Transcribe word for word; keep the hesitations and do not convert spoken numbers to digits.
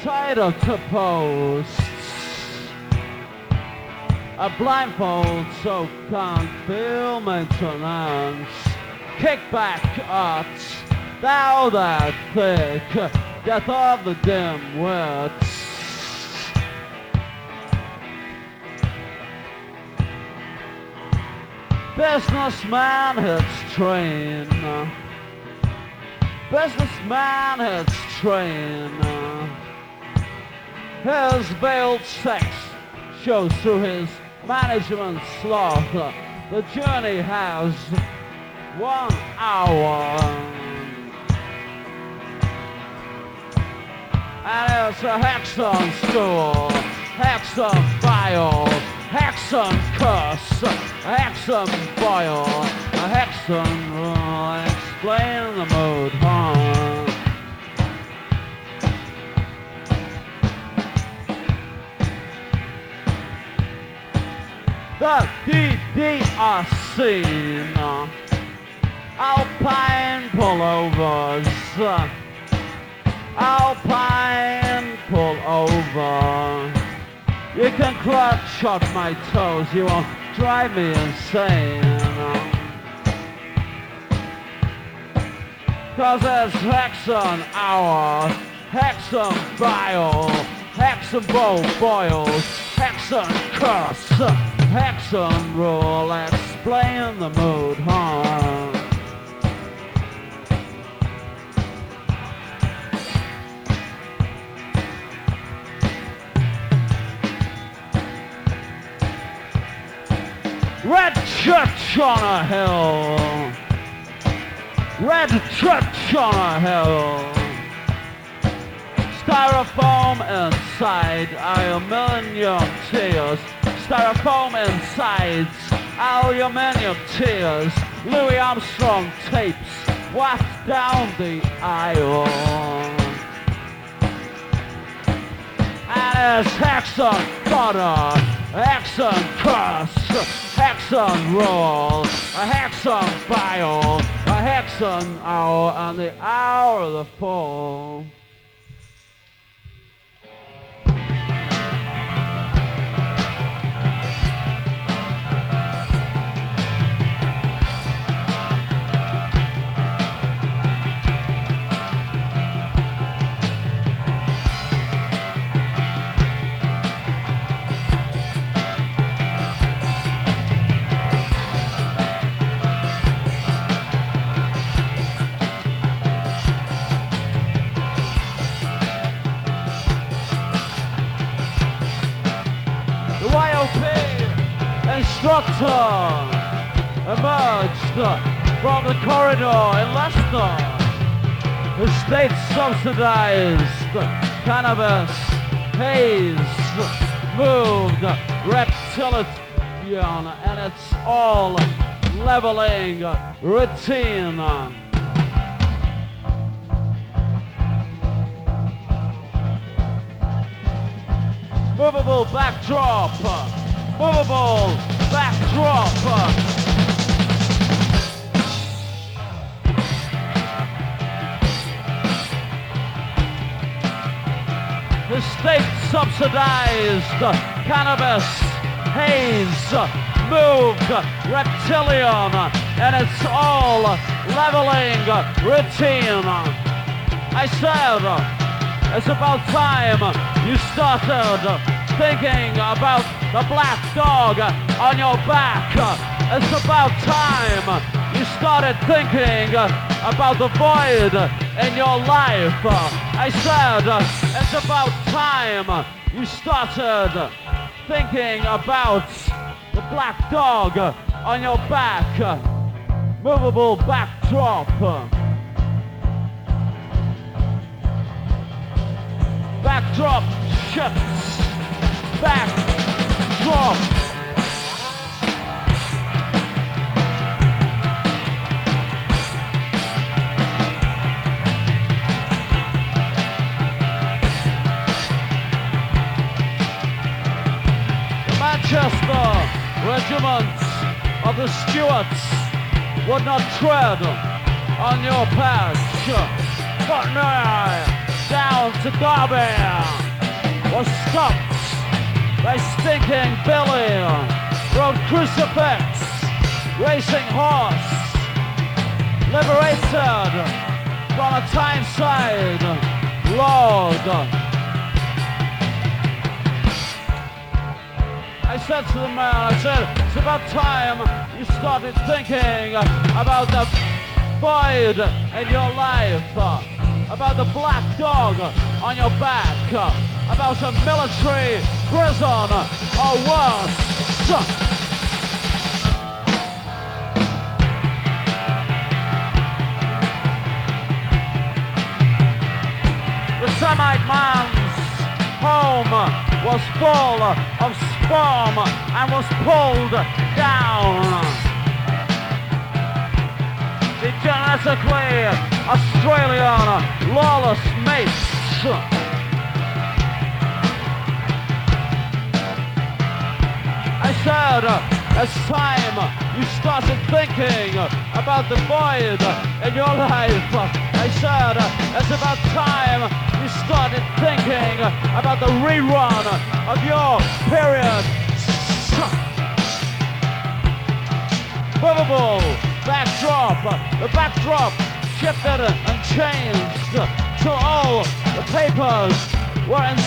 tied up to posts, a blindfold so can't feel maintenance. Kickback arts, thou that thick, death of the dim wits. Businessman hits train, businessman hits train. His veiled sex shows through his management sloth. The journey has one hour, and it's a hexon stool, hexon file, hexon curse, a hexon boil, a hexon rule. Explain the mood, huh? The D D R scene, Alpine pullovers, Alpine pullover. You can clutch shot my toes, you won't drive me insane. Cause it's Hexon hour, Hexon bile, Hexon bowl boils, Hexon curse, Hexon rule. Explain the mood, huh? Red church on a hill, red church on a hill. Styrofoam inside aluminium tears, styrofoam inside aluminium tears. Louis Armstrong tapes waft down the aisle, and it's Hexon butter, Hexon curse, Hexon roll, a Hexon bile, a Hexon hour, and the hour of the fall. Instructor emerged from the corridor in Leicester. The state-subsidized cannabis haze moved reptilian, and it's all leveling routine. Movable backdrop, movable backdrop. The state-subsidized cannabis haze moved reptilian, and it's all leveling routine. I said, it's about time you started thinking about the black dog on your back. It's about time you started thinking about the void in your life. I said, it's about time you started thinking about the black dog on your back. Movable backdrop. Backdrop shifts. Backdrop. The Manchester regiments of the Stuarts would not tread on your patch, but nay, down to Derby was stopped by Stinking Billy, rode Crucifix, Racing Horse, Liberated from a Tyneside Lord. I said to the man, I said, it's about time you started thinking about the void in your life, about the black dog on your back, about a military prison or worse. The Semite man's home was full of sperm and was pulled down. The genetically Australian lawless mates. I said, it's time you started thinking about the void in your life. I said, it's about time you started thinking about the rerun of your period. Movable backdrop, the backdrop shifted and changed till all the papers were in